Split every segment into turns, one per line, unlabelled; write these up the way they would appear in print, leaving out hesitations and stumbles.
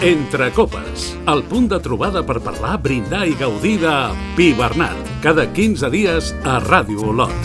Entre Copes, el punt de trobada per parlar, brindar i gaudir de Pi Bernat, cada 15 dies a Ràdio Olot.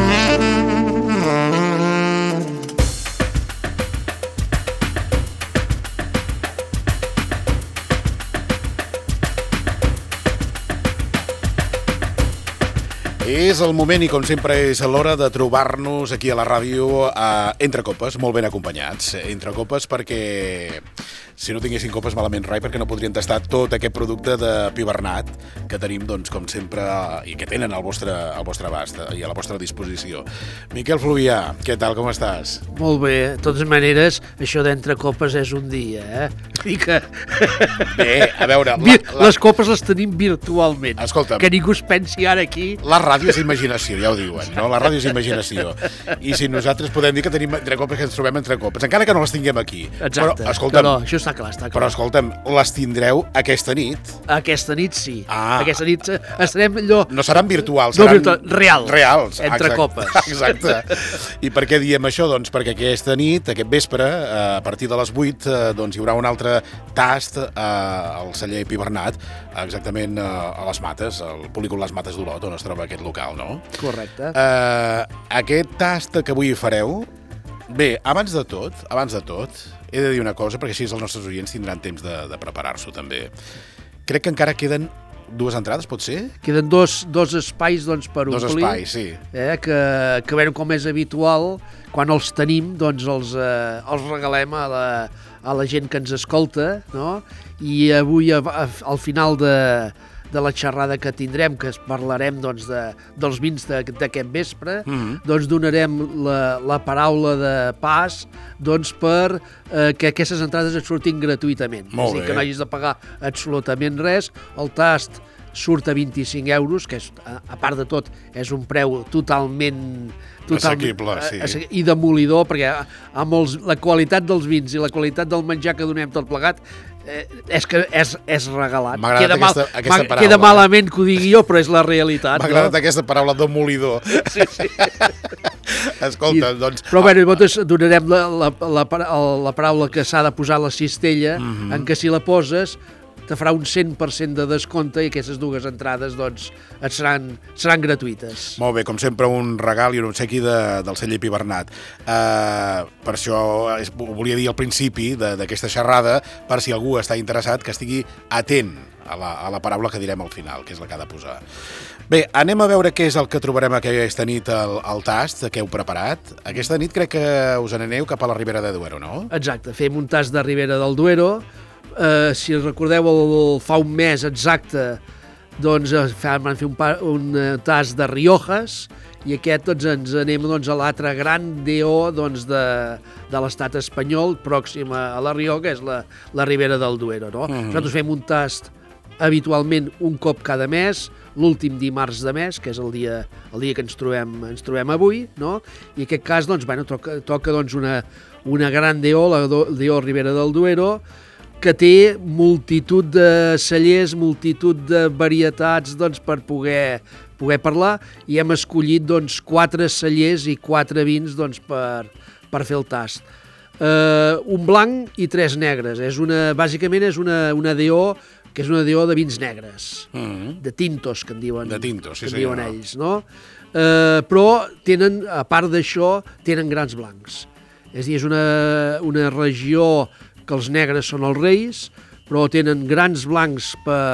És el moment i, com sempre, és l'hora de trobar-nos aquí a la ràdio Entre Copes, molt ben acompanyats. Entre Copes perquè, si no tinguessin copes malament rai, perquè no podrien tastar tot aquest producte de Pi Bernat que tenim, doncs, com sempre, i que tenen al vostre abast i a la vostra disposició. Miquel Fluvià, què tal, com estàs?
Molt bé, de totes maneres, això d'Entre Copes és un dia, I que...
Bé, a veure...
Les copes les tenim virtualment.
Escolta'm.
Que ningú es pensi ara aquí...
La ràdio és imaginació, ja ho diuen, no? La ràdio és imaginació. I si nosaltres podem dir que tenim entre copes, que ens trobem entre copes, encara que no les tinguem aquí.
Exacte.
Però, escolta'm,
no, això està clar,
Però, escolta'm, les tindreu aquesta nit?
Aquesta nit sí.
Ah.
Aquesta nit estarem allò...
No seran virtuals,
no,
seran...
reals. Entre
exacte,
copes.
Exacte. I per què diem això? Doncs perquè aquesta nit, aquest vespre, a partir de les 8, doncs hi haurà un altre tast al celler Pi Bernat, exactament a les Mates, al polígon Les Mates d'Olot, on es troba aquest local, no?
Correcte.
Aquest tast que avui fareu, bé, abans de tot, he de dir una cosa, perquè així els nostres oients tindran temps de preparar-s'ho també. Crec que encara queden 2 entrades, pot ser?
Queden dos espais, doncs, per omplir.
2 espais, sí.
Que veure com és habitual, quan els tenim, doncs els regalem a la gent que ens escolta, no? I avui, al final de la xerrada que tindrem, que parlarem doncs, dels vins d'aquest vespre, doncs donarem la paraula de pas doncs, per que aquestes entrades et surtin gratuïtament.
Molt
és a dir,
bé.
que no hagis de pagar absolutament res. El tast surt a 25 euros, que és, a part de tot és un preu totalment
assequible, sí.
I demolidor, perquè amb la qualitat dels vins i la qualitat del menjar que donem tot plegat, és que és regalat.
M'ha agradat aquesta paraula.
Queda malament que ho digui jo, però és la realitat.
M'ha agradat aquesta paraula demolidor.
Sí.
Escolta, doncs...
Però bé, llavors donarem la paraula que s'ha de posar a la cistella, en què si la poses te farà un 100% de descompte i aquestes 2 entrades doncs, et seran gratuïtes.
Molt bé, com sempre, un regal i un obsequi del celler Pi Bernat. Per això ho volia dir al principi d'aquesta xerrada, per si algú està interessat, que estigui atent a la paraula que direm al final, que és la que ha de posar. Bé, anem a veure què és el que trobarem aquesta nit al tast que heu preparat. Aquesta nit crec que us n'aneu cap a la Ribera de Duero, no?
Exacte, fem un tast de Ribera del Duero. Si recordeu, fa un mes exacte, doncs van fer un tast de Riojas, i aquest doncs, ens anem doncs, a l'altre gran DO doncs, de l'estat espanyol, pròxim a la Rioja, que és la Ribera del Duero. No? Nosaltres fem un tast habitualment un cop cada mes, l'últim dimarts de mes, que és el dia que ens trobem avui, no? I en aquest cas doncs, toca doncs, una gran DO, la DO Ribera del Duero, que té multitud de cellers, multitud de varietats doncs, per poder parlar, i hem escollit doncs, 4 cellers i 4 vins doncs, per fer el tast. Un blanc i 3 negres. Bàsicament és una DO que és una DO de vins negres, de tintos, que en diuen, diuen ells. No? Però tenen, a part d'això, tenen grans blancs. És a dir, és una regió que els negres són els reis, però tenen grans blancs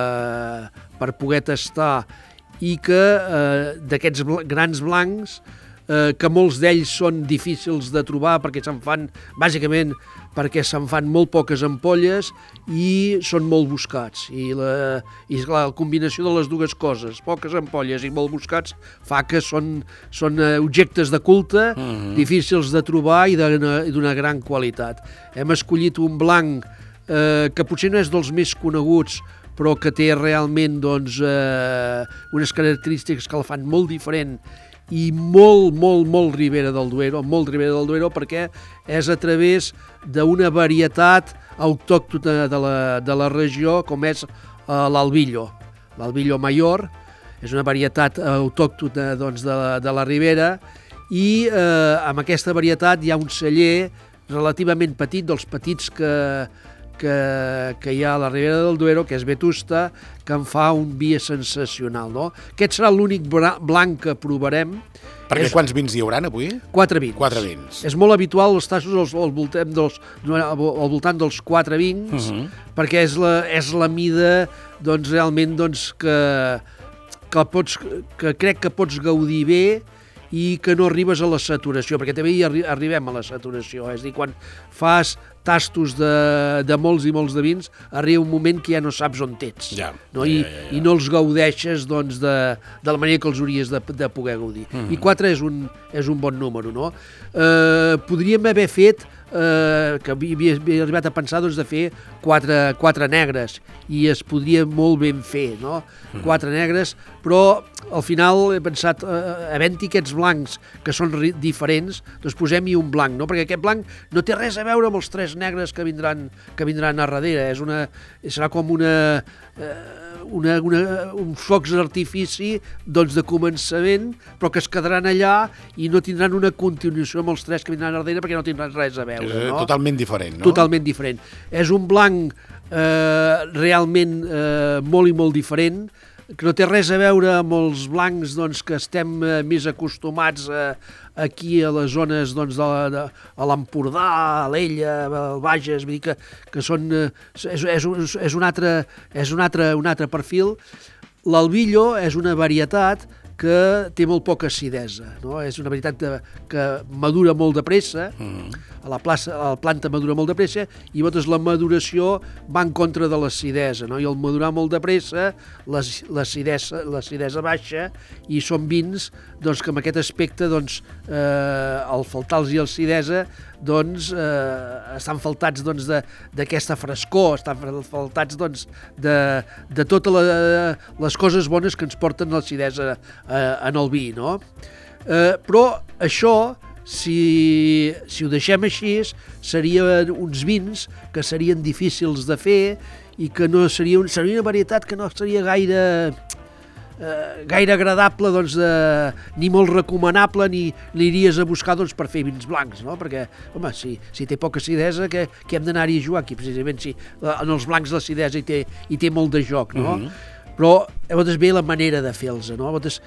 per poder tastar, i que d'aquests grans blancs, que molts d'ells són difícils de trobar perquè bàsicament perquè se'n fan molt poques ampolles i són molt buscats. I la combinació de les 2 coses, poques ampolles i molt buscats, fa que són objectes de culte, difícils de trobar i d'una gran qualitat. Hem escollit un blanc que potser no és dels més coneguts, però que té realment doncs, unes característiques que el fan molt diferent i molt Ribera del Duero, perquè és a través d'una varietat autòctona de la regió, com és l'Albillo. L'Albillo Mayor és una varietat autòctona doncs, de la Ribera, i amb aquesta varietat hi ha un celler relativament petit, dels petits que que hi ha a la Ribera del Duero, que és Vetusta, que en fa un vi sensacional, no? Aquest serà l'únic blanc que provarem.
Perquè quants vins hi haurà avui?
4 vins.
4 vins.
És molt habitual, els tassos al voltant dels 4 vins, perquè és la mida, doncs, realment, doncs, que crec que pots gaudir bé i que no arribes a la saturació, perquè també hi arribem a la saturació. És a dir, quan fas tastos de molts i molts de vins, arriba un moment que ja no saps on ets. No? I no els gaudeixes doncs, de la manera que els hauries de poder gaudir. I 4 és un bon número. No? Podríem haver fet, que havia arribat a pensar doncs, de fer 4 negres, i es podria molt ben fer, no? 4 negres, però al final he pensat, havent-hi aquests blancs que són diferents, doncs posem-hi un blanc, no? Perquè aquest blanc no té res a veure amb els 3 negres que vindran a darrere. Serà com uns focs d'artifici doncs, de començament, però que es quedaran allà i no tindran una continuació amb els 3 que vindran a darrere perquè no tindran res a veure.
No? Totalment diferent, no?
Totalment diferent. És un blanc realment molt i molt diferent, que no té res a veure amb els blancs doncs, que estem més acostumats aquí a les zones doncs, a l'Empordà, a l'Ella, al Bages, vull dir que són, és un altre perfil. L'Albillo és una varietat que té molt poca acidesa, no? És una varietat que madura molt de pressa, la planta madura molt de pressa, i llavors la maduració va en contra de l'acidesa, no? I al madurar molt de pressa l'acidesa baixa, i són vins doncs, que amb aquest aspecte doncs, al faltar-los l'acidesa doncs, estan faltats doncs, d'aquesta frescor, estan faltats doncs, de totes les coses bones que ens porten l'acidesa en el vi, no? Però això, si ho deixem així, serien uns vins que serien difícils de fer i que no seria una varietat que no seria gaire agradable, doncs, ni molt recomanable, ni l'iries a buscar doncs, per fer vins blancs, no? Perquè, home, si té poca acidesa, que hem d'anar-hi a jugar aquí, precisament, si en els blancs l'acidesa hi té molt de joc, no? Però llavors ve la manera de fer-los, no? Llavors,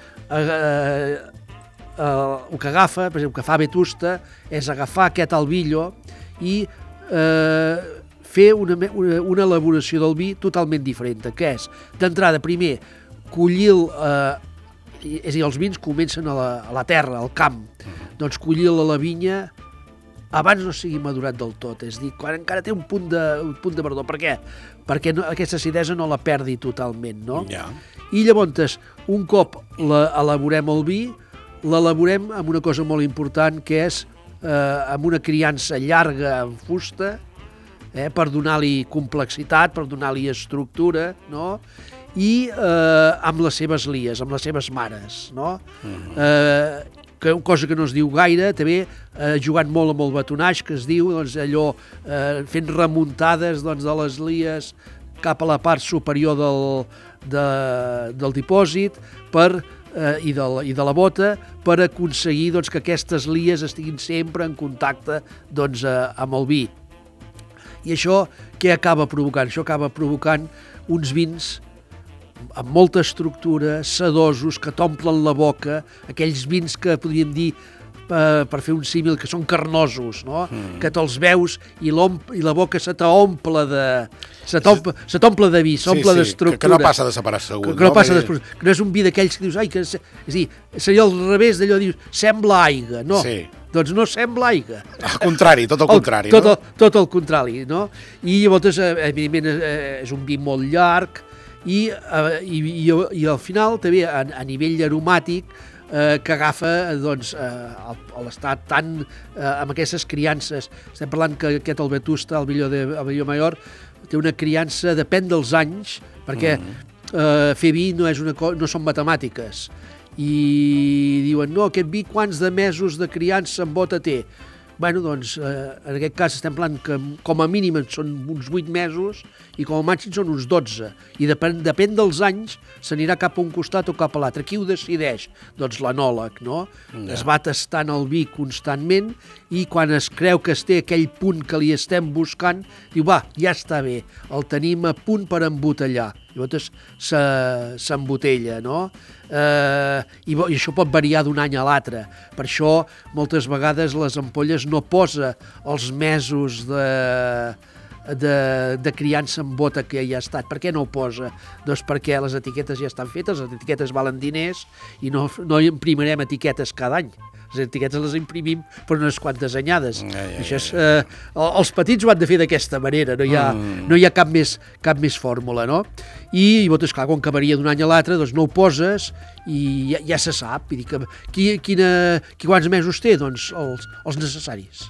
el que agafa, per exemple, que fa Vetusta, és agafar aquest Albillo i fer una elaboració del vi totalment diferent, que és, d'entrada, primer, collir-lo, és a dir, els vins comencen a la terra, al camp, doncs collir-lo a la vinya abans no sigui madurat del tot, és a dir, quan encara té un punt de verdor. Per què? Perquè aquesta acidesa no la perdi totalment, no? I llavors, un cop elaborem el vi, l'elaborem amb una cosa molt important, que és amb una criança llarga en fusta, per donar-li complexitat, per donar-li estructura, no? I amb les seves lies, amb les seves mares, no? Cosa que no es diu gaire, també jugant molt amb el batonatge, que es diu, doncs, allò fent remuntades doncs, de les lies cap a la part superior del dipòsit i de la bota, per aconseguir doncs, que aquestes lies estiguin sempre en contacte doncs, amb el vi. I això què acaba provocant? Això acaba provocant uns vins amb molta estructura, sedosos, que t'omplen la boca, aquells vins que podríem dir, per fer un símil, que són carnosos, no? Que te'ls veus i la boca se t'omple de vi, s'omple d'estructura.
Que no passa desaparegut.
Que no passa desaparegut. Que no és un vi d'aquells que dius, és a dir, seria al revés d'allò, dius, sembla aigua, no?
Sí.
Doncs no sembla aigua.
Al contrari, tot el contrari, no?
Tot el contrari, no? I llavors, evidentment, és un vi molt llarg, i al final també a nivell aromàtic que agafa doncs, l'estar tan amb aquestes criances. Estem parlant que aquest Vetusta, el Albillo Mayor, té una criança, depèn dels anys, perquè fer vi no són matemàtiques, i diuen, no, aquest vi quants de mesos de criança en bota té? Bueno, doncs, en aquest cas estem parlant que com a mínim són uns 8 mesos i com a màxim són uns 12. I depèn dels anys, s'anirà cap a un costat o cap a l'altre. Qui ho decideix? Doncs l'enòleg, no? Ja. Es va tastant el vi constantment i quan es creu que es té aquell punt que li estem buscant, diu, va, ja està bé, el tenim a punt per embotellar. Llavors s'embotella, no? I això pot variar d'un any a l'altre. Per això, moltes vegades les ampolles no posa els mesos de criança en bota que ja ha estat. Per què no ho posa? Doncs perquè les etiquetes ja estan fetes, les etiquetes valen diners i no imprimirem etiquetes cada any. Les etiquetes les imprimim per unes quantes anyades. Això és, els petits ho han de fer d'aquesta manera, no hi ha cap més fórmula, no? I llavors, clar, quan varia d'un any a l'altre, doncs no ho poses i ja se sap. Vull dir que quants mesos té? Doncs els necessaris.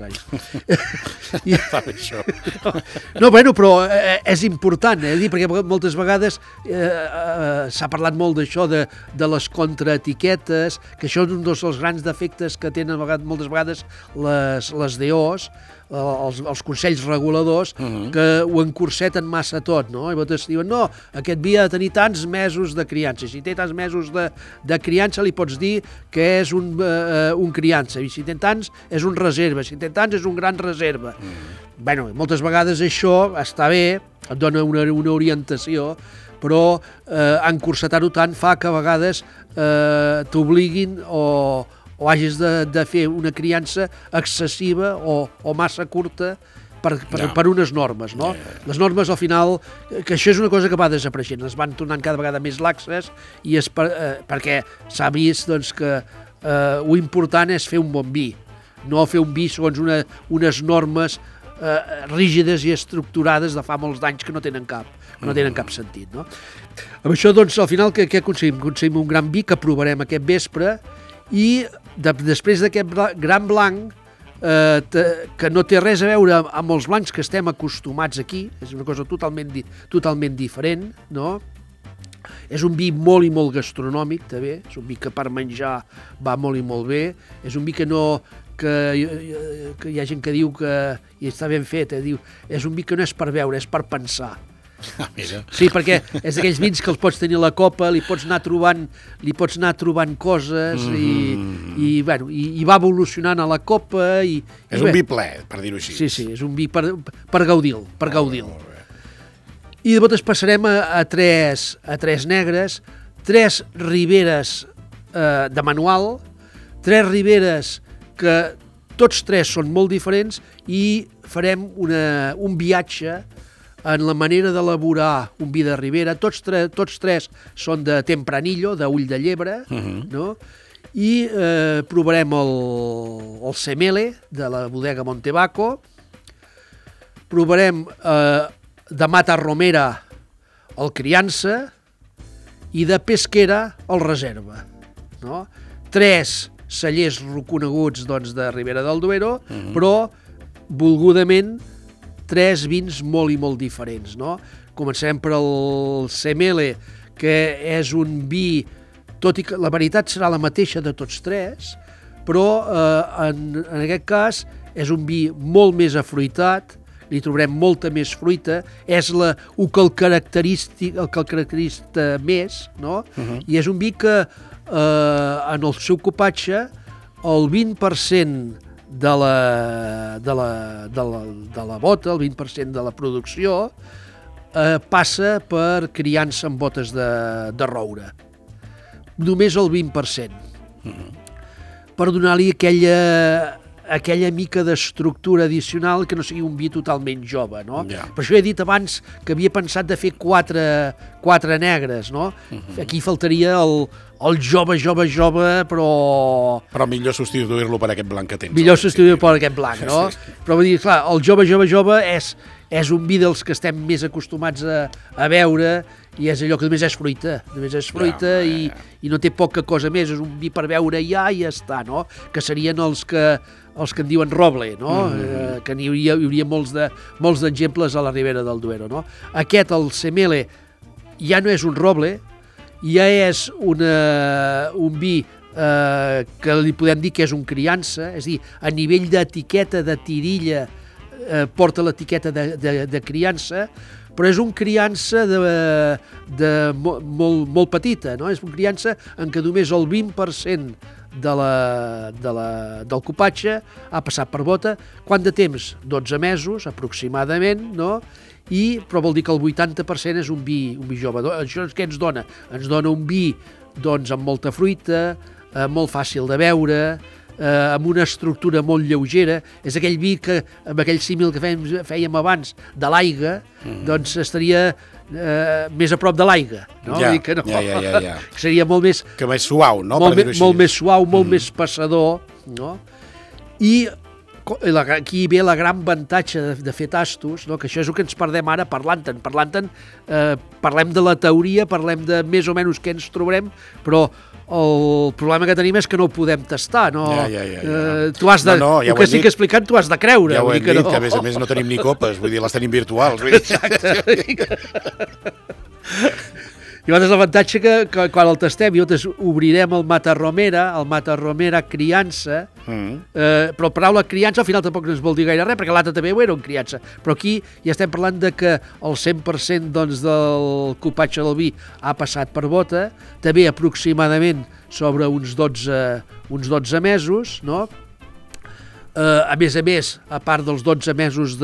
Està bé, això.
No, bueno, però és important, perquè moltes vegades s'ha parlat molt d'això, de les contraetiquetes, que això és un dels grans defectes que tenen moltes vegades les DOs, els consells reguladors, que ho encurseten massa tot, no? I llavors diuen, no, aquest vi ha de tenir tants mesos de criança. Si té tants mesos de criança, li pots dir que és un criança. I si té tants, és un reserva. Si té tants, és un gran reserva. Bueno, moltes vegades això està bé, et dona una orientació, però encursetar-ho tant fa que a vegades t'obliguin o hagis de fer una criança excessiva o massa curta per unes normes, no? Les normes, al final, que això és una cosa que va desapareixent, les van tornant cada vegada més laxes i és perquè s'ha vist doncs, que lo important és fer un bon vi, no fer un vi segons unes normes rígides i estructurades de fa molts d'anys que no tenen cap sentit, no? Amb això, doncs, al final, què aconseguim? Aconseguim un gran vi que provarem aquest vespre i després d'aquest gran blanc, que no té res a veure amb els blancs que estem acostumats aquí, és una cosa totalment diferent, no? És un vi molt i molt gastronòmic, també, és un vi que per menjar va molt i molt bé, és un vi que hi ha gent que diu que, i està ben fet, diu, és un vi que no és per beure, és per pensar. Sí, perquè és d'aquells vins que els pots tenir a la copa, li pots anar trobant coses i va evolucionant a la copa.
És un vi ple, per dir-ho així.
Sí, és un vi per gaudir-lo. I llavors passarem a tres negres, 3 riberes de manual, 3 riberes que tots 3 són molt diferents i farem un viatge en la manera d'elaborar un vi de ribera. Tots tres són de Tempranillo, d'ull de llebre, no? I provarem el Semele, de la bodega Montebaco, provarem de Mata Romera el Criança i de Pesquera el Reserva, no? 3 cellers reconeguts, doncs, de Ribera del Duero, però volgudament 3 vins molt i molt diferents, no? Començarem per el Semele, que és un vi, tot i que la veritat serà la mateixa de tots 3, però en aquest cas és un vi molt més afruitat, li trobarem molta més fruita, és el que el caracteritza més, no? I és un vi que en el seu copatge el 20% de la bota, el 20% de la producció, passa per criança en botes de roure. Només el 20%. Per donar-li aquella mica d'estructura addicional que no sigui un vi totalment jove, no? Per això he dit abans que havia pensat de fer 4 negres, no? Aquí faltaria el jove, però...
Però millor substituir-lo per aquest blanc que tens.
Millor substituir-lo per aquest blanc, no? Però vull dir, clar, el jove és un vi dels que estem més acostumats a veure i és allò que només és fruita. Només és fruita i no té poca cosa més. És un vi per beure ja i ja està, no? Que serien els que en diuen roble, no? Que n'hi hauria molts d'exemples a la Ribera del Duero, no? Aquest, el Semele, ja no és un roble, ja és un vi que li podem dir que és un criança, és a dir, a nivell d'etiqueta de tirilla porta l'etiqueta de criança, però és un criança molt petita, no? És un criança en què només el 20% del cupatge ha passat per bota. Quant de temps? 12 mesos, aproximadament, no? Però vol dir que el 80% és un vi jove. Això què ens dona? Ens dona un vi doncs, amb molta fruita, molt fàcil de beure, amb una estructura molt lleugera. És aquell vi que, amb aquell símil que fèiem abans de l'aigua, doncs estaria més a prop de l'aigua, no?
Ja.
Seria molt més...
Que més suau, no?
Molt més suau, molt més passador, no? I aquí ve la gran avantatge de fer tastos, no? Que això és el que ens perdem ara parlant-te'n. Parlem de la teoria, parlem de més o menys què ens trobarem, però el problema que tenim és que no ho podem tastar, no? Tu has de... el que estic explicant tu has de creure.
Ja ho hem dit, que a més no tenim ni copes, vull dir, les tenim virtuals.
Exacte. Llavors l'avantatge que quan el tastem, obrirem el Mata Romera criança, però la paraula criança al final tampoc ens vol dir gaire res, perquè l'altre també ho era un criança, però aquí ja estem parlant de que el 100% doncs, del cupatge del vi ha passat per bota, també aproximadament sobre uns 12 mesos, no? A més, a part dels 12 mesos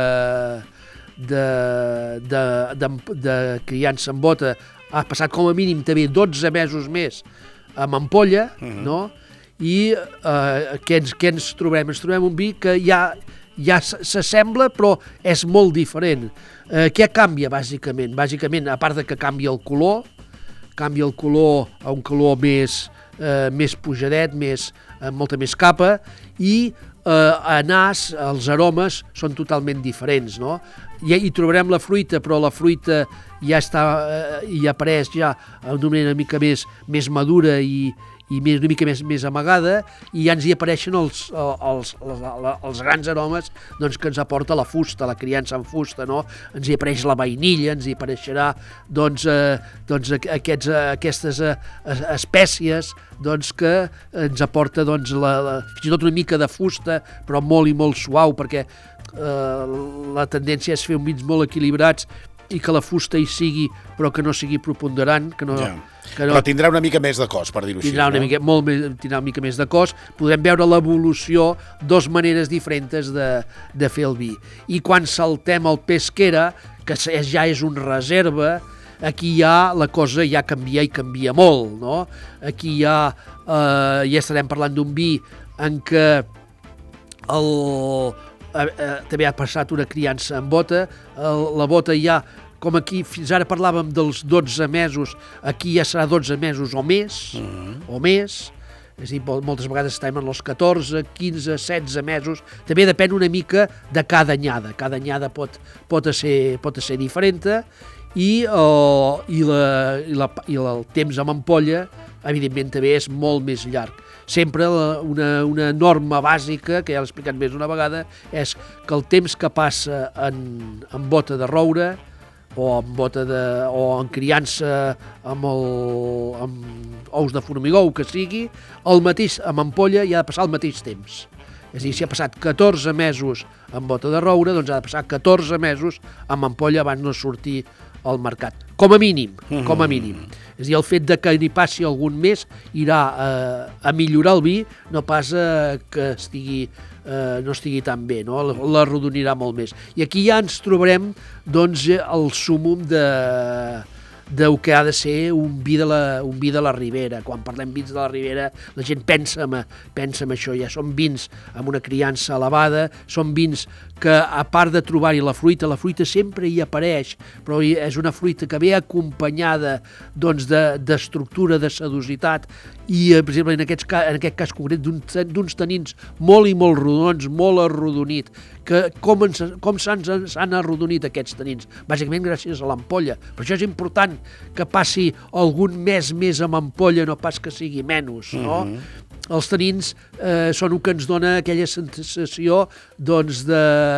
de criança en bota, ha passat com a mínim també 12 mesos més amb ampolla, no? I què ens trobem? Ens trobem un vi que ja s'assembla, però és molt diferent. Què canvia, bàsicament? Bàsicament, a part de que canvia el color a un color més pujadet, amb molta més capa, i a nas els aromes són totalment diferents, no? Hi trobarem la fruita, però la fruita ja apareix d'una manera una mica més madura i una mica més amagada, i ja ens hi apareixen els grans aromes doncs, que ens aporta la fusta, la criança en fusta, no? Ens hi apareix la vainilla, ens hi apareixerà aquestes espècies que ens aporta fins i tot una mica de fusta, però molt i molt suau, perquè la tendència és fer vins molt equilibrats i que la fusta hi sigui, però que no sigui preponderant,
però tindrà una mica més de cos, per dir-ho així.
Tindrà una mica més de cos. Podrem veure l'evolució, dos maneres diferents de fer el vi. I quan saltem el pesquera, que ja és un reserva, aquí la cosa ja canvia i canvia molt, no? Aquí ja estarem parlant d'un vi en què també ha passat una criança en bota, la bota ja, com aquí fins ara parlàvem dels 12 mesos, aquí ja serà 12 mesos o més, és a dir, moltes vegades estem en els 14, 15, 16 mesos, també depèn una mica de cada anyada pot ser diferent, i el temps amb ampolla, evidentment, també és molt més llarg. Sempre una norma bàsica, que ja l'he explicat més una vegada, és que el temps que passa en bota de roure o en criança amb ous de formigó, que sigui, el mateix amb ampolla hi ha de passar el mateix temps. És a dir, si ha passat 14 mesos amb bota de roure, doncs ha de passar 14 mesos amb ampolla abans no sortir al mercat. Com a mínim. És a dir, el fet de que n'hi passi algun mes irà a millorar el vi, no pas que no estigui tan bé, no? L'arrodonirà molt més. I aquí ja ens trobarem doncs, el súmum del que ha de ser un vi de la Ribera. Quan parlem vins de la Ribera, la gent pensa en això, ja són vins amb una criança elevada, són vins que, a part de trobar-hi la fruita sempre hi apareix, però és una fruita que ve acompanyada d'estructura, de sedositat, i, per exemple, en aquest cas concret, d'uns tanins molt i molt rodons, molt arrodonit, que com s'han arrodonit aquests tanins? Bàsicament gràcies a l'ampolla. Per això és important que passi algun mes més amb ampolla, no pas que sigui menys, no? Els tanins són el que ens dona aquella sensació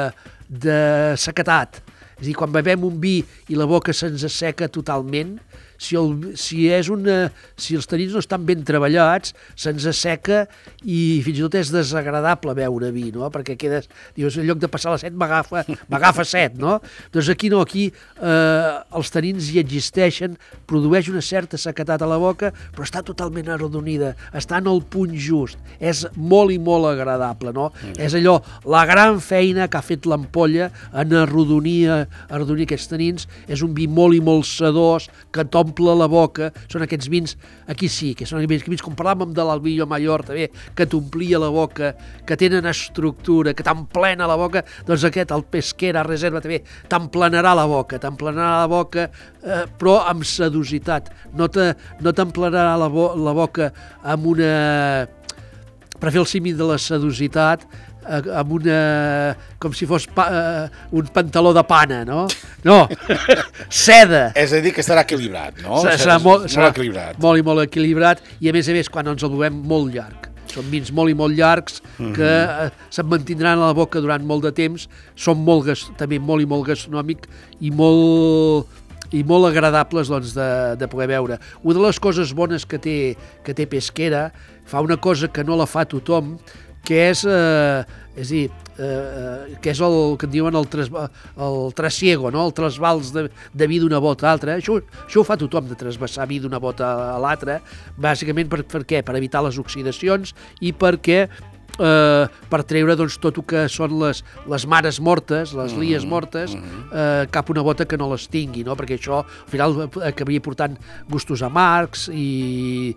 de sequedat. És a dir, quan bevem un vi i la boca se'ns asseca totalment, si els tanins no estan ben treballats, se'ns asseca i fins i tot és desagradable beure vi, no? Perquè quedes, dius, en lloc de passar la set m'agafa set, no? Doncs aquí no, aquí els tanins hi existeixen, produeix una certa sequedat a la boca, però està totalment arrodonida, està en el punt just, és molt i molt agradable, no? És allò, la gran feina que ha fet l'ampolla en arrodonir aquests tanins, és un vi molt i molt sedós, que t'omple la boca, són aquests vins, aquí sí, que són aquests vins, com parlàvem de l'Albillo Mayor, també, que t'omplia la boca, que tenen estructura, que t'emplena la boca, doncs aquest, el Pesquera Reserva, també, t'emplenarà la boca, però amb sedositat, no t'emplenarà la boca amb una... Per fer el símil de la sedositat, amb una... com si fos un pantaló de pana, no? No, seda.
És a dir, que estarà equilibrat, no?
Serà molt
equilibrat.
Molt i molt equilibrat, i a més, quan ens el bevem molt llarg. Són vins molt i molt llargs que se'n mantindran a la boca durant molt de temps, són també molt i molt gastronòmic i molt agradables doncs, de poder veure. Una de les coses bones que té Pesquera fa una cosa que no la fa tothom, que és el que en diuen el trasiego, no? El trasbals de vi d'una bota a l'altra. Això ho fa tothom, de trasbassar vi d'una bota a l'altra, bàsicament per què? Per evitar les oxidacions i perquè per treure doncs, tot el que són les mares mortes, les lies mortes, cap una bota que no les tingui, no? Perquè això al final acabaria portant gustos amargs i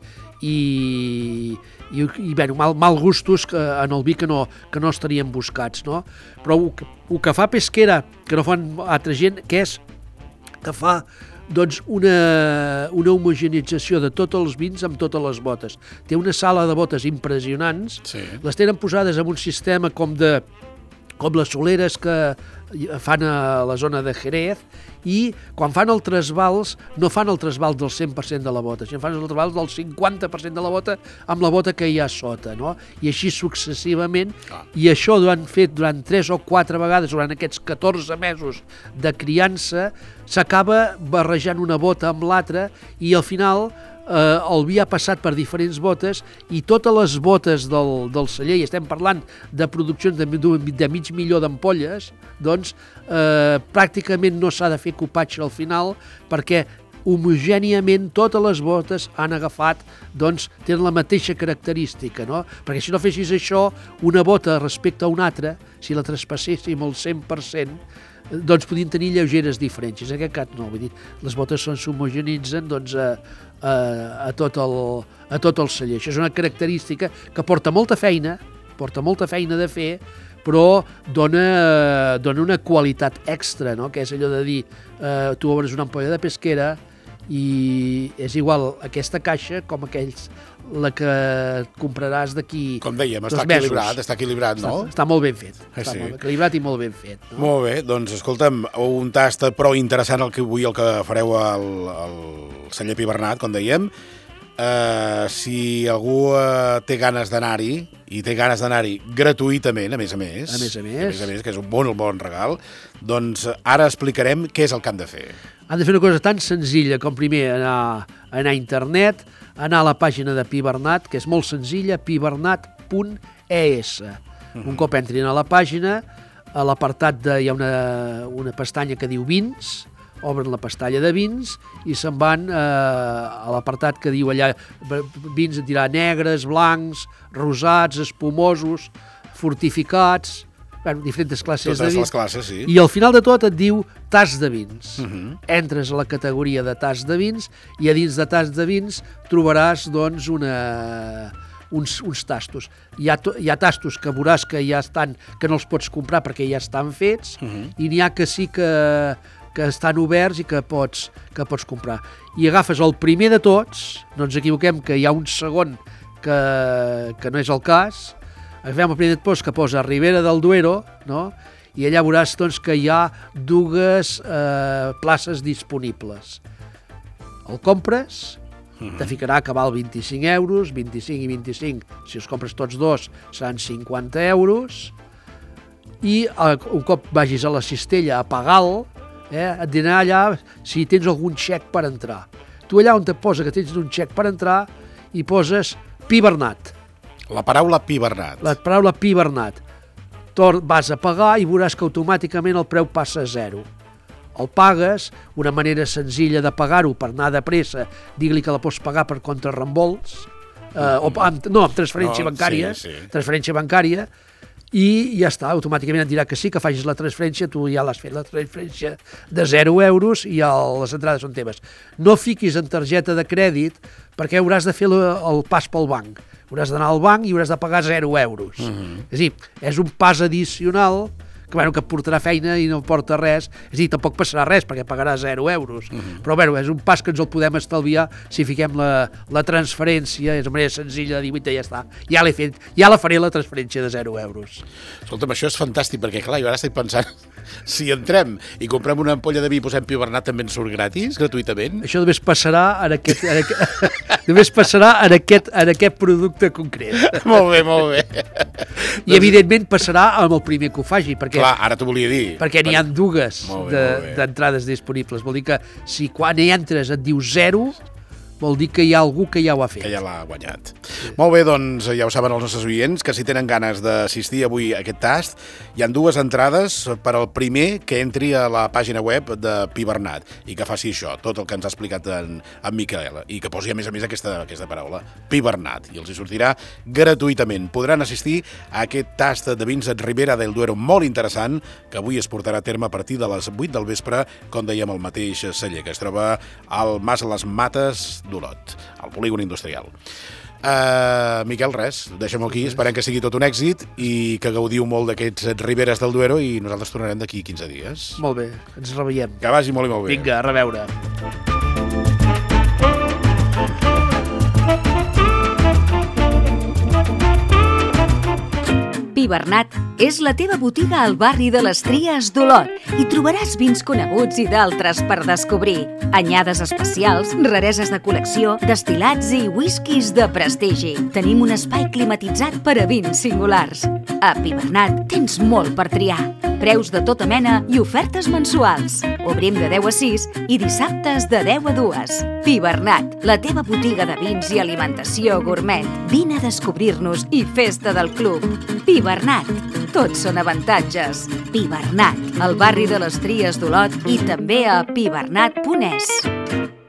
mal gustos en el vi que no estarien buscats, no? Però el que fa Pesquera, que no fan altra gent, que és que fa doncs una homogenització de tots els vins amb totes les botes. Té una sala de botes impressionants, sí. Les tenen posades en un sistema com les soleres que fan a la zona de Jerez, i quan fan el trasbals no fan el trasbals del 100% de la bota, sinó fan el trasbals del 50% de la bota amb la bota que hi ha sota, no? I així successivament, i això ho han fet durant 3 o 4 vegades durant aquests 14 mesos de criança, s'acaba barrejant una bota amb l'altra i al final el vi ha passat per diferents botes i totes les botes del celler, i estem parlant de produccions de 500.000 d'ampolles, doncs pràcticament no s'ha de fer cupatge al final, perquè homogèniament totes les botes han agafat, doncs tenen la mateixa característica, no? Perquè si no fessis això, una bota respecte a una altra, si la traspasséssim al 100%, doncs podien tenir lleugeres diferències. En aquest cas no, vull dir, les botes s'homogenitzen doncs, a tot el celler. Això és una característica que porta molta feina de fer, però dona una qualitat extra, no? Que és allò de dir, tu obres una ampolla de Pesquera i és igual aquesta caixa com la que compraràs d'aquí 2 mesos.
Com dèiem, està equilibrat, no?
Està molt ben fet, està molt equilibrat i molt ben fet. No?
Molt bé, doncs escolta'm, un tast prou interessant el que fareu al celler Pi Bernat, com dèiem. Si algú té ganes d'anar-hi, i té ganes d'anar-hi gratuïtament, a més a més, que és un bon regal, doncs ara explicarem què és el que han de fer.
Han de fer una cosa tan senzilla com primer anar a internet, anar a la pàgina de Pi Bernat, que és molt senzilla, pibernat.es. Un cop entrin a la pàgina, a l'apartat hi ha una pestanya que diu vins, obren la pestanya de vins i se'n van a l'apartat que diu allà vins, et dirà negres, blancs, rosats, espumosos, fortificats, diferents classes de vins.
Totes les classes, sí.
I al final de tot et diu tas de vins. Entres a la categoria de tas de vins i a dins de tas de vins trobaràs doncs uns tastos. Hi ha tastos que veuràs que ja estan, que no els pots comprar perquè ja estan fets, i n'hi ha que sí que estan oberts i que pots comprar. I agafes el primer de tots, no ens equivoquem que hi ha un segon que no és el cas, agafem el primer de tots que posa Ribera del Duero, no? I allà veuràs doncs, que hi ha 2 places disponibles. El compres, te ficarà que val 25 euros, 25 i 25, si els compres tots 2 seran 50 euros, i un cop vagis a la cistella a pagar-lo, et dirà allà si tens algun xec per entrar. Tu allà on te posa que tens un xec per entrar i poses Pi Bernat.
La paraula Pi Bernat.
La paraula Pi Bernat. Vas a pagar i veuràs que automàticament el preu passa a 0. El pagues, una manera senzilla de pagar-ho per anar de pressa, digue-li que la pots pagar per contrarreembols, amb transferència bancària, transferència bancària, i ja està, automàticament et dirà que sí, que facis la transferència, tu ja l'has fet, la transferència de 0 euros i les entrades són teves. No fiquis en targeta de crèdit perquè hauràs de fer el pas pel banc. Hauràs d'anar al banc i hauràs de pagar 0 euros. És a dir, és un pas addicional que et portarà feina i no porta res. És a dir, tampoc passarà res perquè pagarà 0 euros. Però és un pas que ens el podem estalviar si fiquem la transferència, és una manera senzilla de dir, ja està, ja l'he fet, ja la faré la transferència de 0 euros.
Escolta'm, això és fantàstic, perquè clar, jo ara estic pensant, si entrem i comprem una ampolla de vi i posem Pi Bernat, també ens surt gratis, gratuïtament?
Això només passarà en aquest producte concret.
Molt bé, molt bé.
I evidentment passarà amb el primer que ho faci, perquè
clar, ara t'ho volia dir.
Perquè n'hi ha dues d'entrades disponibles. Vol dir que si quan hi entres et diu 0, vol dir que hi ha algú que ja ho ha fet.
Que ja l'ha guanyat. Sí. Molt bé, doncs ja ho saben els nostres oients, que si tenen ganes d'assistir avui a aquest tast, hi ha 2 entrades per al primer que entri a la pàgina web de Pi Bernat i que faci això, tot el que ens ha explicat en Miquel, i que posi a més aquesta paraula, Pi Bernat, i els hi sortirà gratuïtament. Podran assistir a aquest tast de vins de Ribera del Duero molt interessant, que avui es portarà a terme a partir de les 8 del vespre, com dèiem, al mateix celler, que es troba al Mas Les Mates d'Olot, al polígon industrial. Miquel, res, deixem-ho aquí, esperem que sigui tot un èxit i que gaudiu molt d'aquests Riberes del Duero i nosaltres tornarem d'aquí 15 dies.
Molt bé, ens reveiem.
Que vagi molt i molt bé.
Vinga, a reveure.
Pi Bernat és la teva botiga al barri de les Tries d'Olot. Hi trobaràs vins coneguts i d'altres per descobrir. Anyades especials, rareses de col·lecció, destil·lats i whiskies de prestigi. Tenim un espai climatitzat per a vins singulars. A Pi Bernat tens molt per triar. Preus de tota mena i ofertes mensuals. Obrim de 10 a 6 i dissabtes de 10 a 2. Pi Bernat, la teva botiga de vins i alimentació gourmet. Vine a descobrir-nos i festa del club. Pi Bernat, tots són avantatges. Pi Bernat, al barri de les Tries d'Olot i també a pibernat.es.